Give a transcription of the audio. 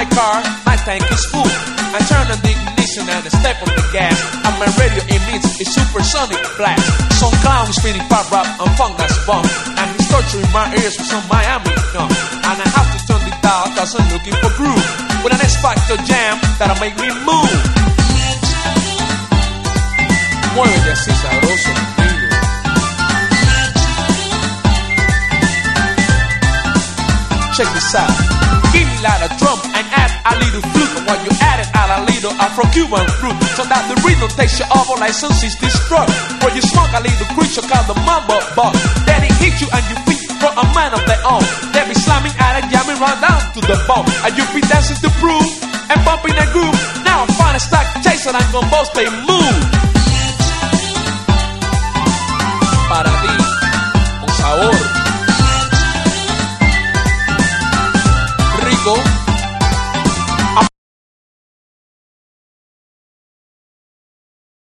my car, my tank is full. I turn on the ignition and step on the gas, and my radio emits a supersonic blast. Some clown is spinning pop rap and funk that's bump, and he's torturing my ears with some Miami dump. And I have to turn the dial cause I'm looking for groove, with an X-Factor jam that'll make me move. Muévete así sabroso, amigo. Check this out. Give me like a drum and add a little flute. And while you add it, add a little Afro-Cuban fruit, so that the rhythm takes you over like some 60s truck. Where you smoke a little creature called the mambo bug. Then it hits you and you feel from a man of their own. They be slamming and jamming right down to the bone. And you be dancing to groove and bumping the groove. Now I'm fine stack chaser and gonna both stay move. Para ti, con sabor rico.